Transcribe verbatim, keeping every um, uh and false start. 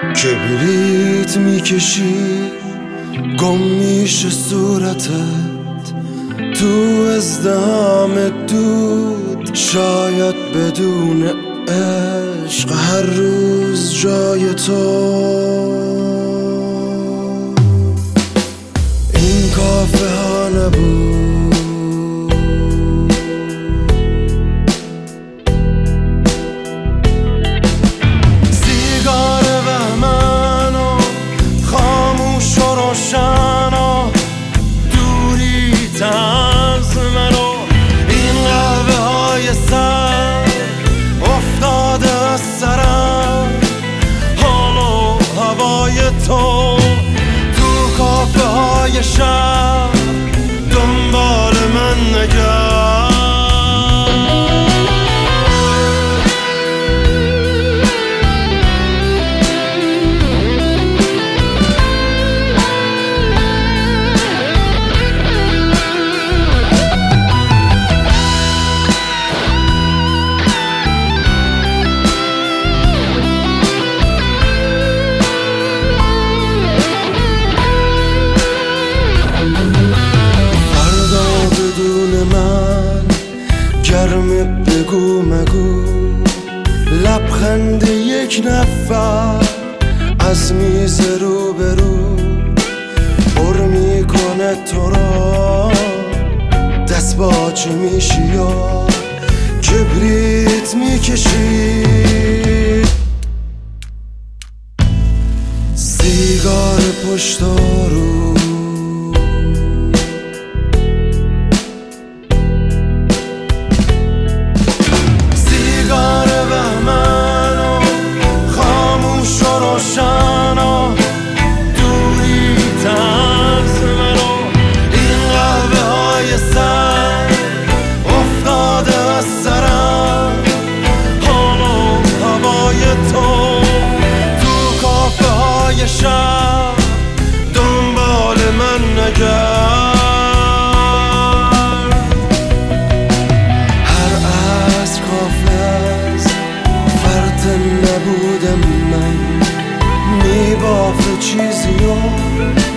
کبریت میکشی گم میشه صورتت تو ازدحام دود، شاید بدون عشق هر روز جای تو. این کافه ها نبود، سیگار بهمن و خاموش و روشن و دوری تنز منو، این قهوه های سر افتاده از سرم، حال و هوای تو تو کافه های شهر دنبال من نگرد. گرم بگو مگو، لبخند یک نفر از میز رو به رو پر میکنه تو را، دست باچه میشی یا کبریت میکشی، سیگار پشت رو روشن و دوری تنز منو، این قهوه های سر افتاده از سرم، حال و هوای تو تو کافه های شهر دنبال من نگرد. هر عصر کافه از فرد نبودم من، میبافه چیزی و